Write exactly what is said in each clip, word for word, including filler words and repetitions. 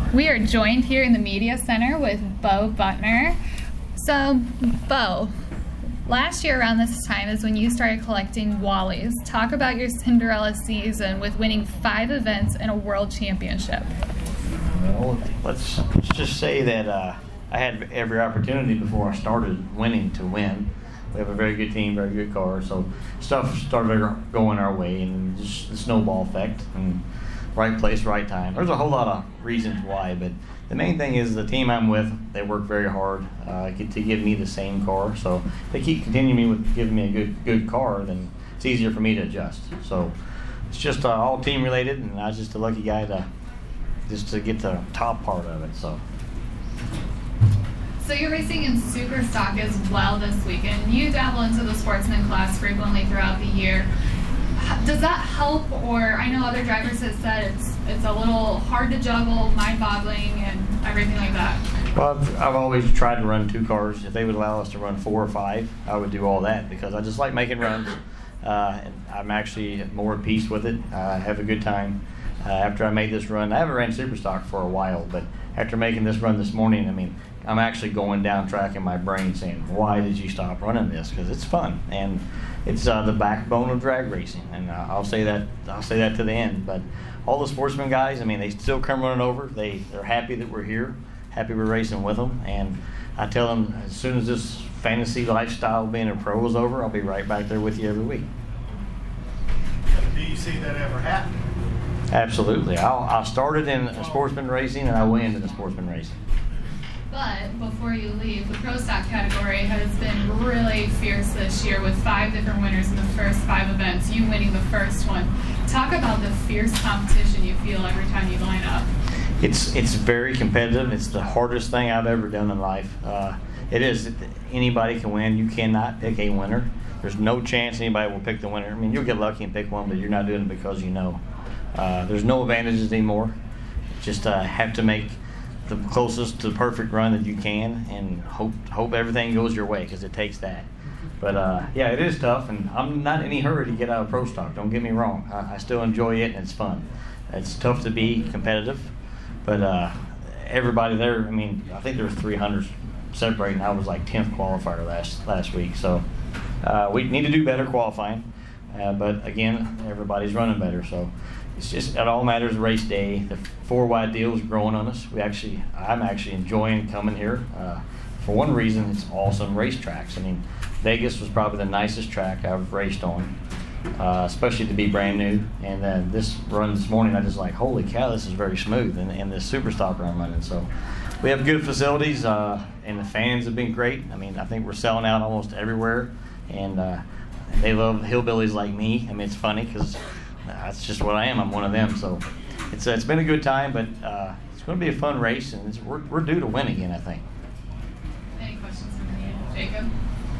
We are joined here in the Media Center with Bo Butner. So, Bo, last year around this time is when you started collecting Wallies. Talk about your Cinderella season with winning five events and a world championship. Well, let's, let's just say that uh, I had every opportunity before I started winning to win. We have a very good team, very good car, so stuff started going our way, and just the snowball effect, and right place, right time. There's a whole lot of reasons why, but the main thing is the team I'm with, they work very hard uh, to give me the same car, so if they keep continuing with giving me a good good car, then it's easier for me to adjust. So it's just uh, all team related, and I was just a lucky guy to just to get the top part of it. So. So you're racing in Super Stock as well this weekend. You dabble into the sportsman class frequently throughout the year. Does that help, or I know other drivers have said it's it's a little hard to juggle, mind-boggling, and everything like that? Well, I've, I've always tried to run two cars. If they would allow us to run four or five, I would do all that because I just like making runs. Uh, and I'm actually more at peace with it. I have a good time. Uh, after I made this run, I haven't ran Super Stock for a while, but after making this run this morning, I mean, I'm actually going down track in my brain saying, why did you stop running this? Because it's fun, and it's uh, the backbone of drag racing, and uh, I'll say that I'll say that to the end. But all the sportsman guys, I mean, they still come running over. They, they're happy that we're here, happy we're racing with them, and I tell them as soon as this fantasy lifestyle of being a pro is over, I'll be right back there with you every week. Do you see that ever happen? Absolutely. I'll, I started in sportsman racing, and I went into sportsman racing. But before you leave, the Pro Stock category has been really fierce this year with five different winners in the first five events, you winning the first one. Talk about the fierce competition you feel every time you line up. It's it's very competitive. It's the hardest thing I've ever done in life. Uh, it is. Anybody can win. You cannot pick a winner. There's no chance anybody will pick the winner. I mean, you'll get lucky and pick one, but you're not doing it because you know. Uh, there's no advantages anymore. Just uh, have to make the closest to the perfect run that you can, and hope hope everything goes your way, because it takes that. But uh, yeah, it is tough, and I'm not in any hurry to get out of Pro Stock. Don't get me wrong. I, I still enjoy it, and it's fun. It's tough to be competitive, but uh, everybody there, I mean, I think there was three hundred separating. I was like tenth qualifier last last week, so uh, we need to do better qualifying. Uh, but again, everybody's running better, so it's just, it all matters race day. The four wide deal is growing on us. We actually, I'm actually enjoying coming here. Uh, for one reason, it's awesome racetracks. I mean, Vegas was probably the nicest track I've raced on, uh, especially to be brand new. And then this run this morning, I just like, holy cow, this is very smooth. And, and this Super Stock run running. So we have good facilities, uh, and the fans have been great. I mean, I think we're selling out almost everywhere, and uh, they love hillbillies like me. I mean, it's funny because that's just what I am. I'm one of them. So it's uh, it's been a good time, but uh, it's going to be a fun race, and it's, we're we're due to win again, I think. Any questions from me, Jacob?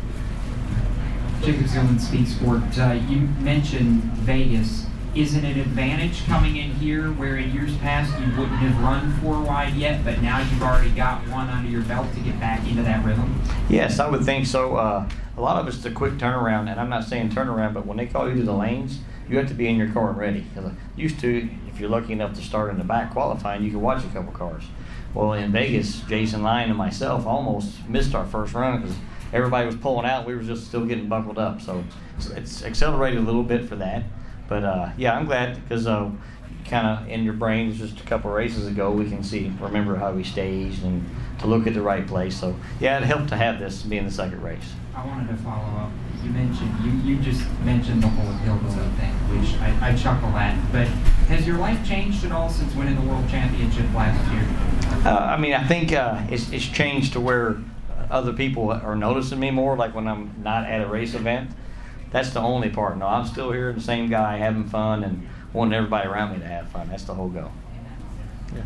Jacob Zillman, Speed Sport. Uh, you mentioned Vegas. Is it an advantage coming in here where in years past you wouldn't have run four wide yet, but now you've already got one under your belt to get back into that rhythm? Yes, I would think so. Uh, a lot of it's the quick turnaround, and I'm not saying turnaround, but when they call you to the lanes, you have to be in your car and ready. Because used to, if you're lucky enough to start in the back qualifying, you could watch a couple cars. Well, in Vegas, Jason Lyon and myself almost missed our first run because everybody was pulling out. We were just still getting buckled up. So it's, it's accelerated a little bit for that. But uh, yeah, I'm glad because uh, kind of in your brain, just a couple races ago, we can see, remember how we staged and to look at the right place. So yeah, it helped to have this being the second race. I wanted to follow up. You mentioned, you, you just mentioned the whole hillbilly thing, which I, I chuckle at. But has your life changed at all since winning the World Championship last year? Uh, I mean, I think uh, it's, it's changed to where other people are noticing me more, like when I'm not at a race event. That's the only part. No, I'm still here, the same guy, having fun and wanting everybody around me to have fun. That's the whole goal. Yeah.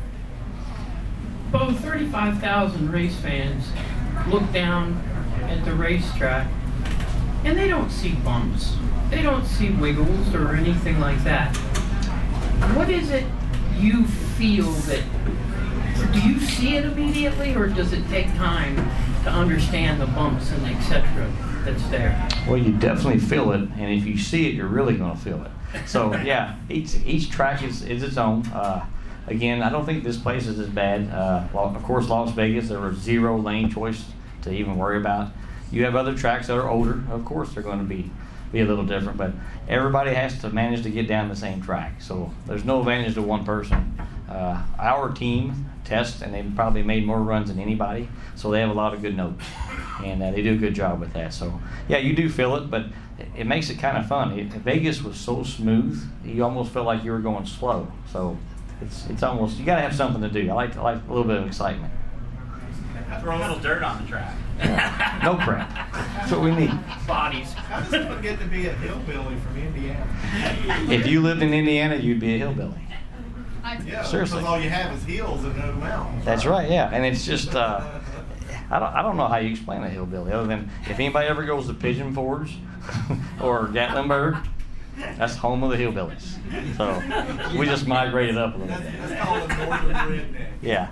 Bo, thirty-five thousand race fans look down at the racetrack and they don't see bumps. They don't see wiggles or anything like that. What is it you feel that, do you see it immediately, or does it take time to understand the bumps and et cetera that's there? Well, you definitely feel it, and if you see it, you're really going to feel it. So yeah, each each track is, is its own. Uh, again, I don't think this place is as bad. Uh, Lo- of course, Las Vegas, there was zero lane choice to even worry about. You have other tracks that are older. Of course, they're going to be be a little different, but everybody has to manage to get down the same track. So there's no advantage to one person. Uh, our team tests, and they've probably made more runs than anybody, so they have a lot of good notes, and uh, they do a good job with that. So yeah, you do feel it, but it, it makes it kind of fun. It, Vegas was so smooth, you almost felt like you were going slow. So it's it's almost, you got to have something to do. I like I like a little bit of excitement. Throw a little dirt on the track. Yeah. No crap. That's what we need. Bodies. How does someone get to be a hillbilly from Indiana? If you lived in Indiana, you'd be a hillbilly. I, Yeah, Seriously. because all you have is hills and no mountains. That's right, yeah. And it's just, uh, I don't, I don't know how you explain a hillbilly other than if anybody ever goes to Pigeon Forge or Gatlinburg, that's home of the hillbillies. So we just migrated up a little That's, bit. that's called a northern redneck. Yeah.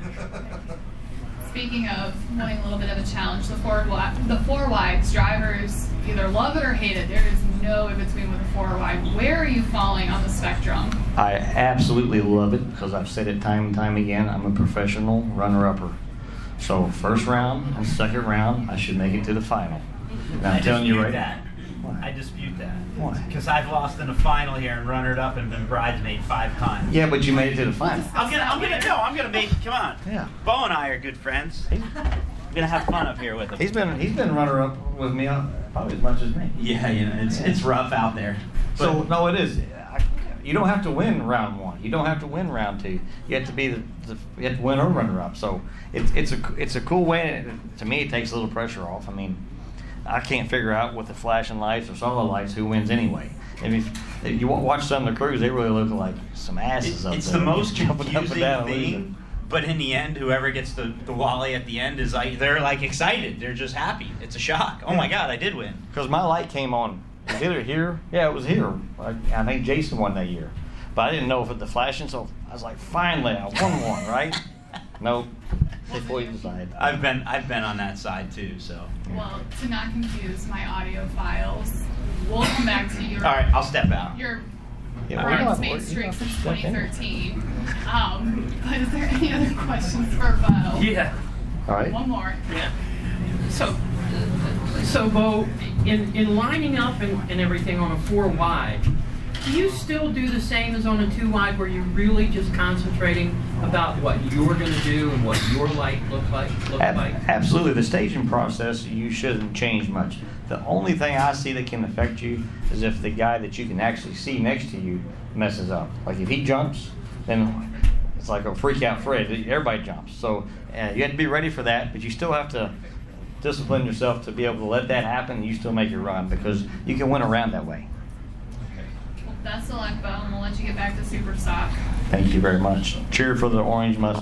Speaking of wanting a little bit of a challenge, the four wi- the four wides drivers either love it or hate it. There is no in between with the four wide. Where are you falling on the spectrum? I absolutely love it because I've said it time and time again. I'm a professional runner-upper. So first round and second round, I should make it to the final. And I'm I telling you dispute right that. Why? I dispute that. Why? Because I've lost in a final here and runner up and been bridesmaid five times. Yeah, but you made it to the final. I'm gonna, I'm gonna, no, I'm gonna make. Come on. Yeah. Bo and I are good friends. I'm gonna have fun up here with him. He's been he's been runner-up with me uh, probably as much as me. Yeah, you know, it's it's rough out there. So But- no, it is. I, you don't have to win round one. You don't have to win round two. You have to be the, the you have to win or runner up. So it's it's a it's a cool way. To me, it takes a little pressure off. I mean, I can't figure out with the flashing lights or solid lights who wins anyway. And if, if you wa- watch some of the crews, they really look like some asses It- up it's there. the most jumping up and confusing down and thing, losing. but in the end, whoever gets the, the Wally at the end is like, they're like excited. They're just happy. It's a shock. Oh my God, I did win. Because my light came on. Was it either here? Yeah, it was here. I, I think Jason won that year. But I didn't know if it the flashing, so I was like, finally, I won one, right? Nope. They poisoned the side. I've been I've been on that side too. So Well, to not confuse my audio files, we'll come back to your all right, I'll step out. your Yeah, well, bridesmaid you streak don't since have to twenty step in. thirteen. Um, but is there any other questions for Bo? Yeah. All right. One more. Yeah. So, so Bo, in, in lining up and, and everything on a four wide, do you still do the same as on a two wide, where you're really just concentrating about what you're going to do and what your light look like? Look Ab- like? Absolutely. The staging process, you shouldn't change much. The only thing I see that can affect you is if the guy that you can actually see next to you messes up. Like if he jumps, then it's like a freak out Fred. Everybody jumps. So uh, you have to be ready for that, but you still have to discipline yourself to be able to let that happen and you still make your run, because you can win around that way. Well, best of luck, Bo, and we'll let you get back to Super Stock. Thank you very much. Cheer for the Orange Mustang.